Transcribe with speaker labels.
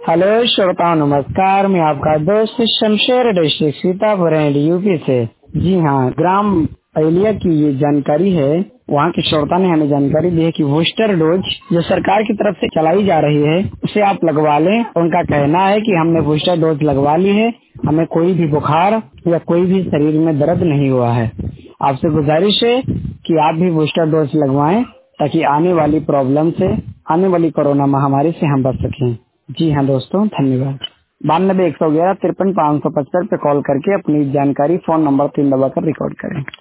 Speaker 1: Hello श्रोताओं, नमस्कार। मैं आपका दोस्त शमशेर, डिस्ट्रिक्ट सीतापुर यूपी से। जी हाँ, ग्राम अहिलिया की ये जानकारी है। वहाँ के श्रोता ने हमें जानकारी दी है कि बूस्टर डोज जो सरकार की तरफ से चलाई जा रही है उसे आप लगवा लें। उनका कहना है कि हमने बूस्टर डोज लगवा ली है, हमें कोई भी बुखार या कोई भी शरीर में दर्द नहीं हुआ है। आपसे गुजारिश है कि आप भी बूस्टर डोज लगवाएं ताकि आने वाली प्रॉब्लम से, आने वाली कोरोना महामारी से हम बच सकें। जी हाँ दोस्तों, धन्यवाद। 92 111 53 575 पे कॉल करके अपनी जानकारी फोन नंबर 3 दबाकर रिकॉर्ड करें।